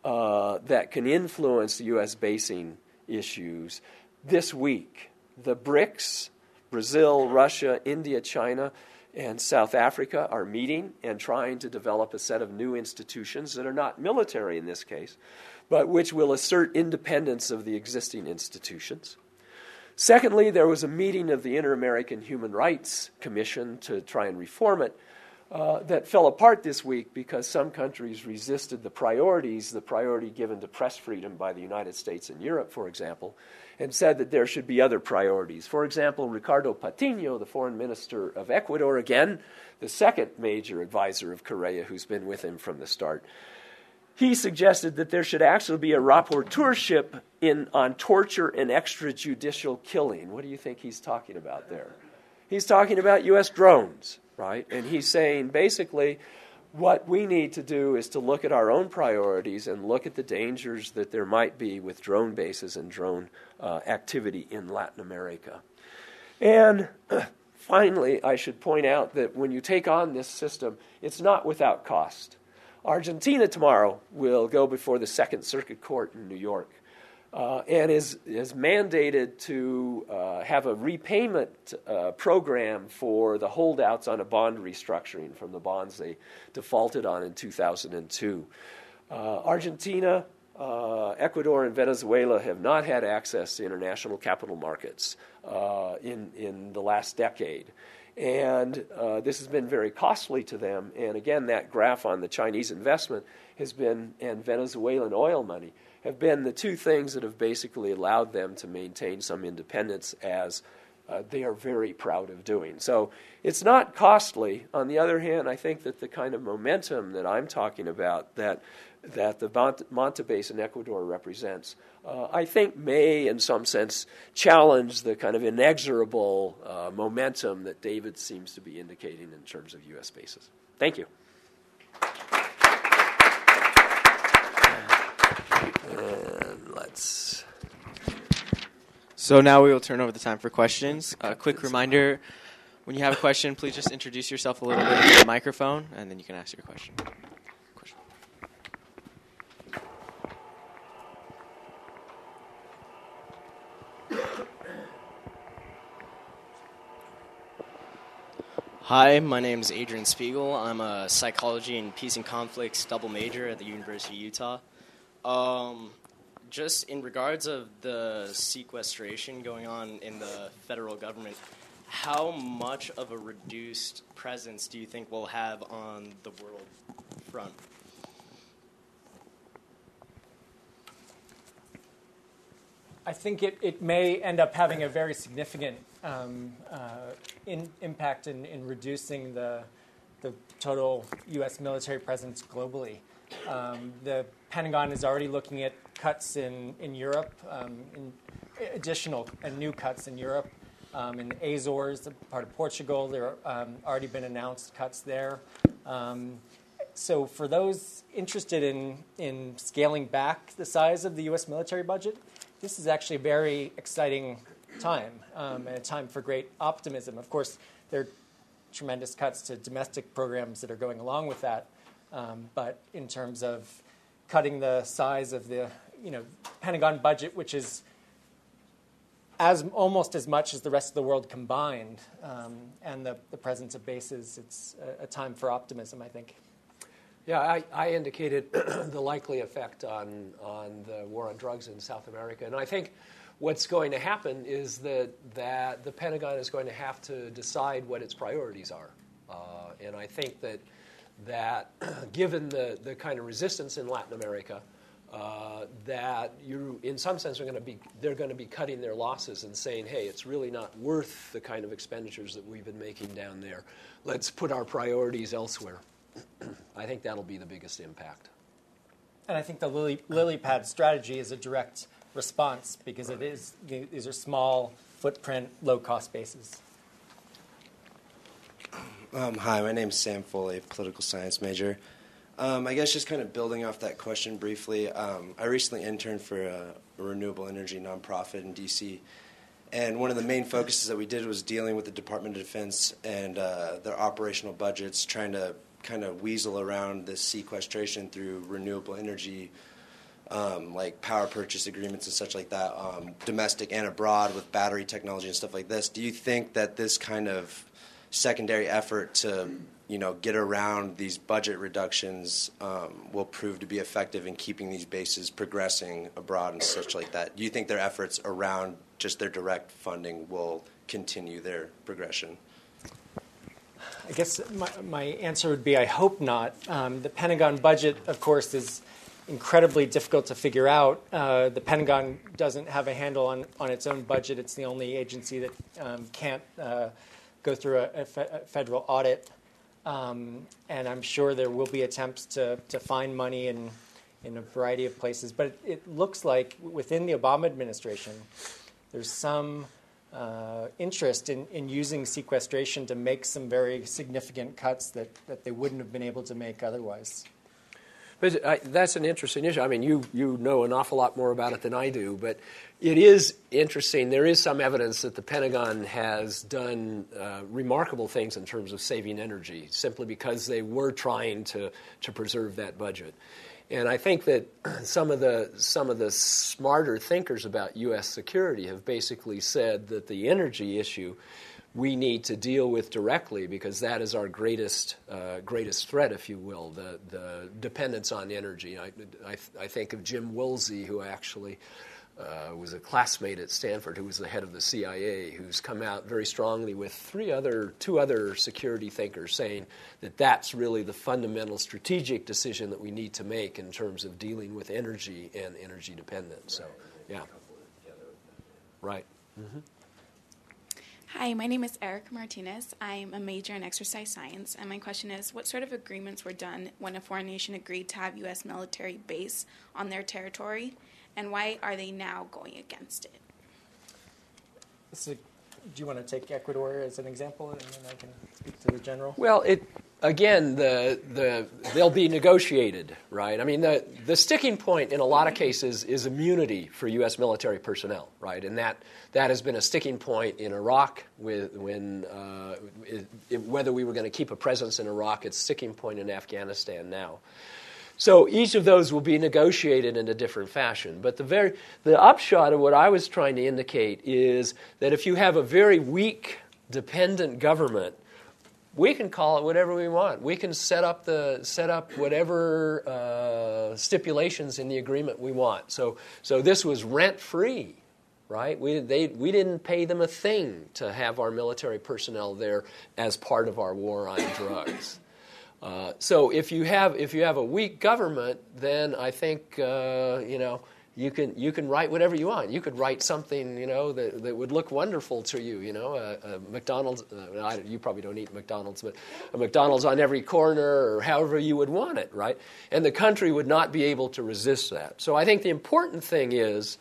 that can influence the U.S. basing issues. This week, the BRICS, Brazil, Russia, India, China, and South Africa are meeting and trying to develop a set of new institutions that are not military in this case, but which will assert independence of the existing institutions. Secondly, there was a meeting of the Inter-American Human Rights Commission to try and reform it that fell apart this week because some countries resisted the priority given to press freedom by the United States and Europe, for example, and said that there should be other priorities. For example, Ricardo Patiño, the foreign minister of Ecuador, again, the second major advisor of Correa, who's been with him from the start, he suggested that there should actually be a rapporteurship on torture and extrajudicial killing. What do you think he's talking about there? He's talking about U.S. drones, right? And he's saying basically what we need to do is to look at our own priorities and look at the dangers that there might be with drone bases and drone activity in Latin America. And finally, I should point out that when you take on this system, it's not without cost. Argentina tomorrow will go before the Second Circuit Court in New York and is mandated to have a repayment program for the holdouts on a bond restructuring from the bonds they defaulted on in 2002. Argentina, Ecuador, and Venezuela have not had access to international capital markets in the last decade. And this has been very costly to them. And again, that graph on the Chinese investment has been, and Venezuelan oil money, have been the two things that have basically allowed them to maintain some independence, as they are very proud of doing. So it's not costly. On the other hand, I think that the kind of momentum that I'm talking about, that the Manta Basin in Ecuador represents, I think may, in some sense, challenge the kind of inexorable momentum that David seems to be indicating in terms of U.S. bases. Thank you. And let's... So now we will turn over the time for questions. A quick reminder, when you have a question, please just introduce yourself a little bit into the microphone, and then you can ask your question. Hi, my name is Adrian Spiegel. I'm a psychology and peace and conflicts double major at the University of Utah. Just in regards of the sequestration going on in the federal government, how much of a reduced presence do you think we'll have on the world front? I think it may end up having a very significant impact in reducing the total U.S. military presence globally. The Pentagon is already looking at cuts in Europe, in additional and new cuts in Europe. In the Azores, part of Portugal, there are already been announced cuts there. So for those interested in scaling back the size of the U.S. military budget, this is actually a very exciting time, and a time for great optimism. Of course, there are tremendous cuts to domestic programs that are going along with that, but in terms of cutting the size of the Pentagon budget, which is almost as much as the rest of the world combined, and the presence of bases, it's a time for optimism, I think. Yeah, I indicated the likely effect on the war on drugs in South America, and I think what's going to happen is that the Pentagon is going to have to decide what its priorities are, and I think that given the kind of resistance in Latin America, that you, in some sense, they're going to be cutting their losses and saying, hey, it's really not worth the kind of expenditures that we've been making down there. Let's put our priorities elsewhere. I think that'll be the biggest impact. And I think the lily pad strategy is a direct response because these are small footprint, low-cost bases. Hi, my name's Sam Foley, political science major. I guess just kind of building off that question briefly, I recently interned for a renewable energy nonprofit in D.C., and one of the main focuses that we did was dealing with the Department of Defense and their operational budgets, trying to kind of weasel around this sequestration through renewable energy, like power purchase agreements and such like that, domestic and abroad with battery technology and stuff like this. Do you think that this kind of secondary effort to get around these budget reductions will prove to be effective in keeping these bases progressing abroad and such like that? Do you think their efforts around just their direct funding will continue their progression? I guess my answer would be I hope not. The Pentagon budget, of course, is incredibly difficult to figure out. The Pentagon doesn't have a handle on its own budget. It's the only agency that can't go through a federal audit. And I'm sure there will be attempts to find money in a variety of places. But it looks like within the Obama administration, there's some interest in using sequestration to make some very significant cuts that they wouldn't have been able to make otherwise. But that's an interesting issue. I mean, you know an awful lot more about it than I do, but it is interesting. There is some evidence that the Pentagon has done remarkable things in terms of saving energy, simply because they were trying to preserve that budget. And I think that some of the smarter thinkers about U.S. security have basically said that the energy issue we need to deal with directly, because that is our greatest threat, if you will, the dependence on energy. I think of Jim Woolsey, who actually was a classmate at Stanford, who was the head of the CIA, who's come out very strongly with two other security thinkers saying that that's really the fundamental strategic decision that we need to make in terms of dealing with energy and energy dependence. So, yeah. Right. Mm-hmm. Hi, my name is Erica Martinez. I'm a major in exercise science, and my question is, what sort of agreements were done when a foreign nation agreed to have U.S. military base on their territory, and why are they now going against it? Do you want to take Ecuador as an example, and then I can speak to the general? Well, they'll be negotiated, right? I mean, the sticking point in a lot of cases is immunity for U.S. military personnel, right? And that has been a sticking point in Iraq whether we were going to keep a presence in Iraq. It's a sticking point in Afghanistan now. So each of those will be negotiated in a different fashion. But the upshot of what I was trying to indicate is that if you have a very weak, dependent government, we can call it whatever we want. We can set up whatever stipulations in the agreement we want. So this was rent-free, right? We didn't pay them a thing to have our military personnel there as part of our war on drugs. So if you have a weak government, then I think you can write whatever you want. You could write something that would look wonderful to you. McDonald's. You probably don't eat McDonald's, but a McDonald's on every corner, or however you would want it, right? And the country would not be able to resist that. So I think the important thing is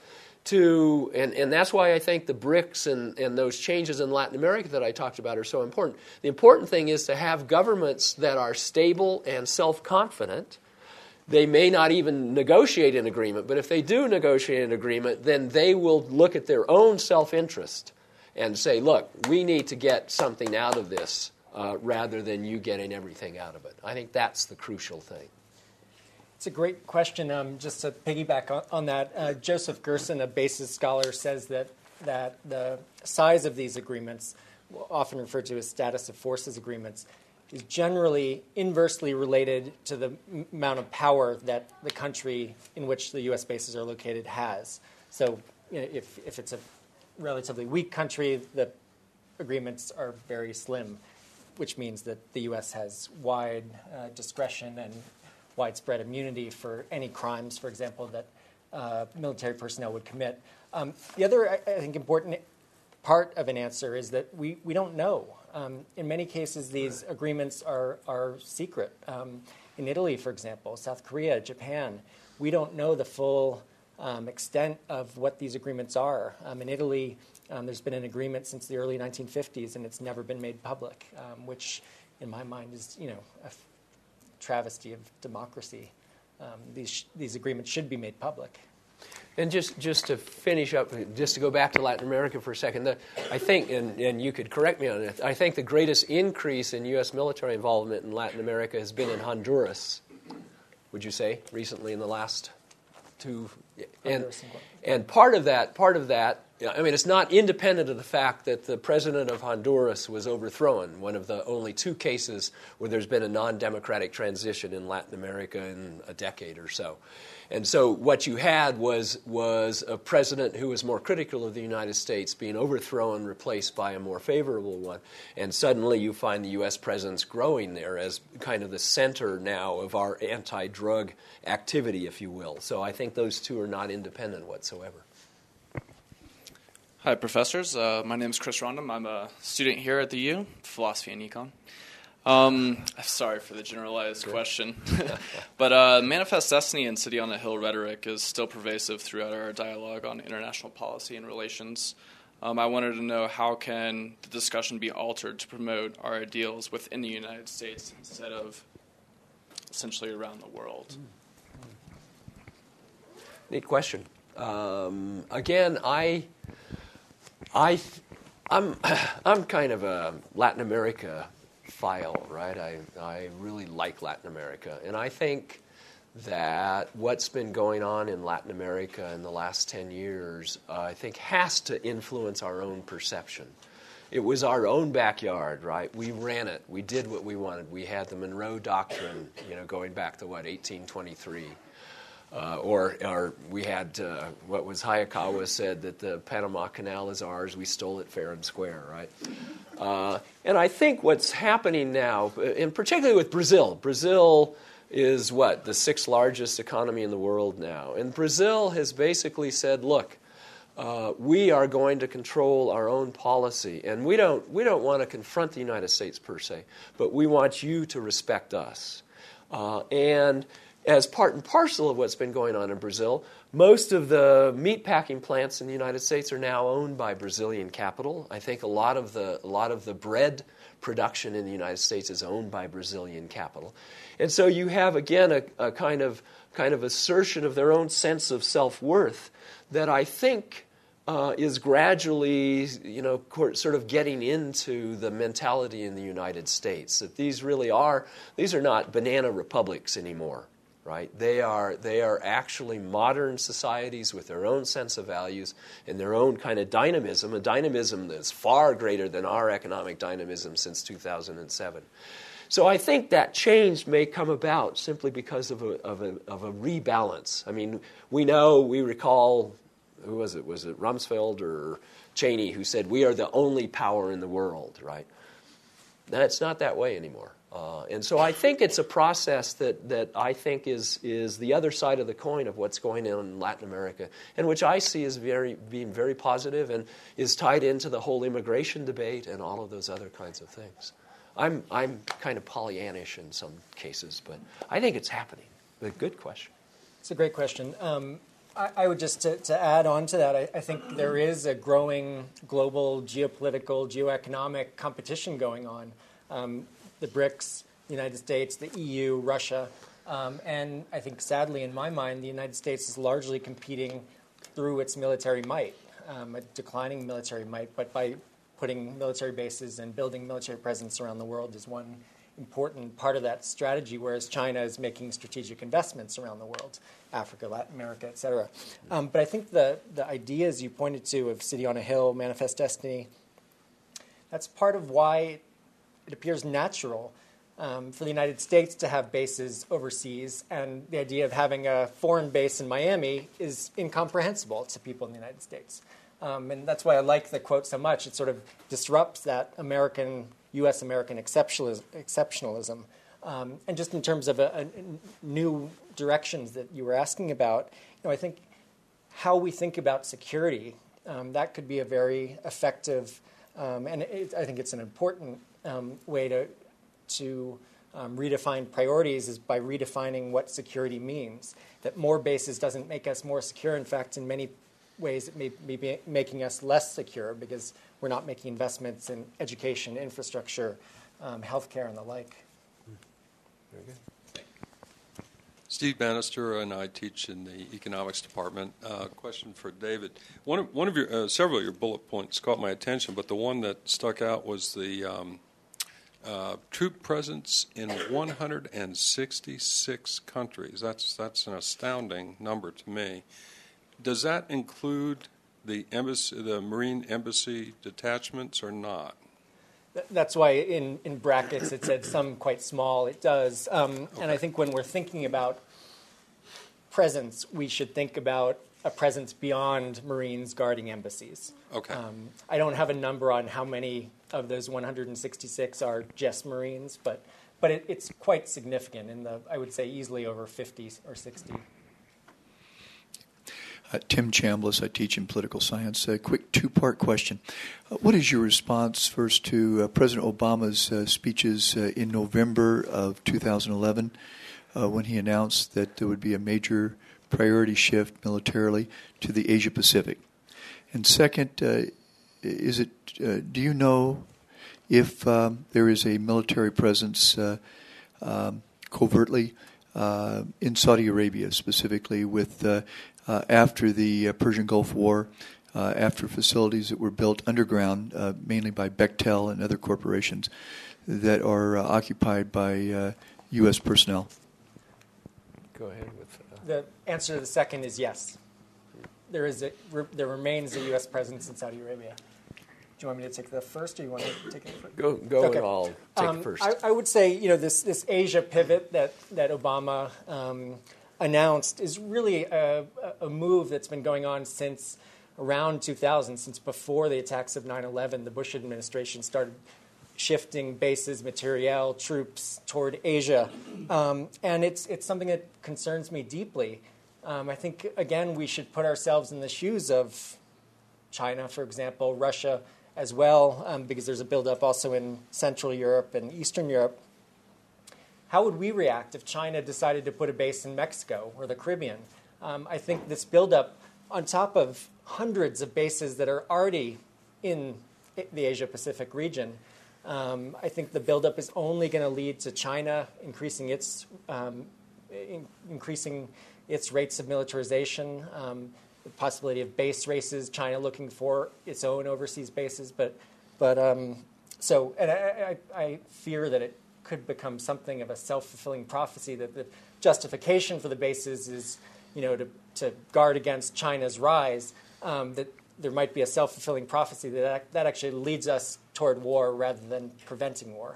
and that's why I think the BRICS and those changes in Latin America that I talked about are so important. The important thing is to have governments that are stable and self-confident. They may not even negotiate an agreement, but if they do negotiate an agreement, then they will look at their own self-interest and say, look, we need to get something out of this rather than you getting everything out of it. I think that's the crucial thing. It's a great question. Just to piggyback on that, Joseph Gerson, a basis scholar, says that the size of these agreements, often referred to as status of forces agreements, is generally inversely related to the amount of power that the country in which the U.S. bases are located has. So if it's a relatively weak country, the agreements are very slim, which means that the U.S. has wide discretion and widespread immunity for any crimes, for example, that military personnel would commit. The other, I think, important part of an answer is that we don't know. In many cases, these agreements are secret. In Italy, for example, South Korea, Japan, we don't know the full extent of what these agreements are. In Italy, there's been an agreement since the early 1950s, and it's never been made public, which, in my mind, is a travesty of democracy. These agreements should be made public. And just to finish up, just to go back to Latin America for a second, I think, and you could correct me on it, I think the greatest increase in U.S. military involvement in Latin America has been in Honduras, would you say, recently in the last two? And part of that, I mean, it's not independent of the fact that the president of Honduras was overthrown, one of the only two cases where there's been a non-democratic transition in Latin America in a decade or so. And so what you had was a president who was more critical of the United States being overthrown, replaced by a more favorable one. And suddenly you find the U.S. presence growing there as kind of the center now of our anti-drug activity, if you will. So I think those two are not independent whatsoever. Hi, professors. My name is Chris Rondom. I'm a student here at the U, philosophy and econ. Sorry for the generalized question. But Manifest Destiny and City on the Hill rhetoric is still pervasive throughout our dialogue on international policy and relations. I wanted to know, how can the discussion be altered to promote our ideals within the United States instead of essentially around the world? Neat question. Again, I'm kind of a Latin America file, right? I really like Latin America, and I think that what's been going on in Latin America in the last 10 years, I think, has to influence our own perception. It was our own backyard, right? We ran it. We did what we wanted. We had the Monroe Doctrine, going back to 1823. Or we had what was Hayakawa said, that the Panama Canal is ours, we stole it fair and square, right? And I think what's happening now, and particularly with Brazil, Brazil is the sixth largest economy in the world now. And Brazil has basically said, look, we are going to control our own policy, and we don't want to confront the United States per se, but we want you to respect us. And as part and parcel of what's been going on in Brazil, most of the meatpacking plants in the United States are now owned by Brazilian capital. I think a lot of the bread production in the United States is owned by Brazilian capital. And so you have, again, a kind of assertion of their own sense of self-worth that I think is gradually, sort of getting into the mentality in the United States, that these are not banana republics anymore. Right? They are actually modern societies with their own sense of values and their own kind of dynamism, a dynamism that's far greater than our economic dynamism since 2007. So I think that change may come about simply because of a rebalance. I mean, we recall, who was it? Was it Rumsfeld or Cheney who said, we are the only power in the world, right? Now, it's not that way anymore. And so I think it's a process that I think is the other side of the coin of what's going on in Latin America, and which I see as being very positive and is tied into the whole immigration debate and all of those other kinds of things. I'm kind of Pollyannish in some cases, but I think it's happening. But good question. It's a great question. I would just to add on to that, I think there is a growing global geopolitical, geoeconomic competition going on. The BRICS, the United States, the EU, Russia, and I think sadly in my mind the United States is largely competing through its military might, a declining military might, but by putting military bases and building military presence around the world is one important part of that strategy, whereas China is making strategic investments around the world, Africa, Latin America, et cetera. But I think the ideas you pointed to of City on a Hill, Manifest Destiny, that's part of why it appears natural for the United States to have bases overseas, and the idea of having a foreign base in Miami is incomprehensible to people in the United States. And that's why I like the quote so much. It sort of disrupts that U.S.-American exceptionalism. And just in terms of new directions that you were asking about, I think how we think about security, that could be a very effective, and I think it's an important way to redefine priorities is by redefining what security means. That more bases doesn't make us more secure. In fact, in many ways it may be making us less secure because we're not making investments in education, infrastructure, healthcare, and the like. Very good. Steve Bannister, and I teach in the economics department. Question for David. One of your several of your bullet points caught my attention, but the one that stuck out was the troop presence in 166 countries. That's an astounding number to me. Does that include the Marine Embassy detachments or not? That's why in brackets it said some quite small. It does. Okay. And I think when we're thinking about presence, we should think about a presence beyond Marines guarding embassies. Okay. I don't have a number on how many of those 166 are just Marines, but it's quite significant. I would say easily over 50 or 60. Tim Chambliss, I teach in political science. A quick two-part question. What is your response first to President Obama's speeches in November of 2011 when he announced that there would be a major priority shift militarily to the Asia-Pacific? And second, do you know if there is a military presence covertly in Saudi Arabia, specifically with after the Persian Gulf War, after facilities that were built underground, mainly by Bechtel and other corporations, that are occupied by U.S. personnel? Go ahead with the answer to the second is yes. There remains a U.S. presence in Saudi Arabia. Do you want me to take the first, or you want to take it first? Go okay. And I'll take it first. I would say this Asia pivot that Obama announced is really a move that's been going on since around 2000, since before the attacks of 9/11. The Bush administration started shifting bases, materiel, troops toward Asia, and it's something that concerns me deeply. I think again we should put ourselves in the shoes of China, for example, Russia as well, because there's a buildup also in Central Europe and Eastern Europe. How would we react if China decided to put a base in Mexico or the Caribbean? I think this buildup, on top of hundreds of bases that are already in the Asia-Pacific region, I think the buildup is only going to lead to China increasing its rates of militarization, the possibility of base races, China looking for its own overseas bases. I fear that it could become something of a self-fulfilling prophecy, that the justification for the bases is, to guard against China's rise, that there might be a self-fulfilling prophecy that actually leads us toward war rather than preventing war.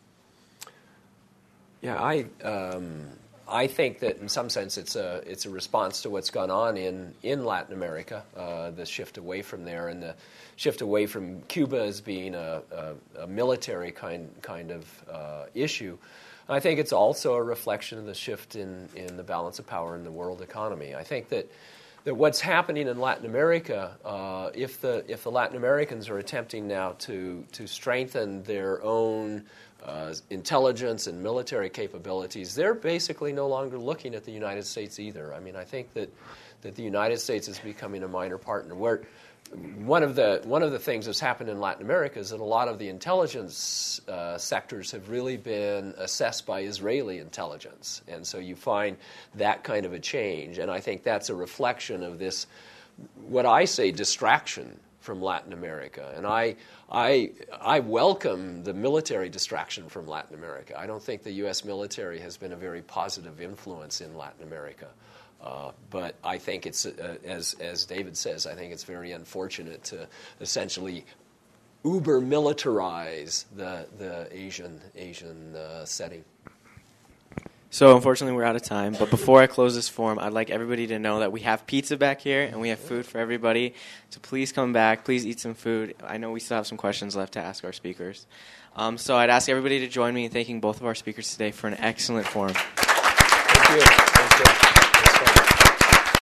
Yeah, I think that in some sense it's a response to what's gone on in Latin America, the shift away from there and the shift away from Cuba as being a military kind of issue. I think it's also a reflection of the shift in the balance of power in the world economy. I think that what's happening in Latin America, if the Latin Americans are attempting now to strengthen their own intelligence and military capabilities, they're basically no longer looking at the United States either. I mean, I think that that the United States is becoming a minor partner. Where one of the things that's happened in Latin America is that a lot of the intelligence sectors have really been assessed by Israeli intelligence, and so you find that kind of a change. And I think that's a reflection of this, what I say, distraction from Latin America. And I welcome the military distraction from Latin America. I don't think the U.S. military has been a very positive influence in Latin America. But I think it's, as David says, I think it's very unfortunate to essentially uber-militarize the Asian setting. So unfortunately we're out of time, but before I close this forum, I'd like everybody to know that we have pizza back here and we have food for everybody. So please come back, please eat some food. I know we still have some questions left to ask our speakers. So I'd ask everybody to join me in thanking both of our speakers today for an excellent forum. Thank you.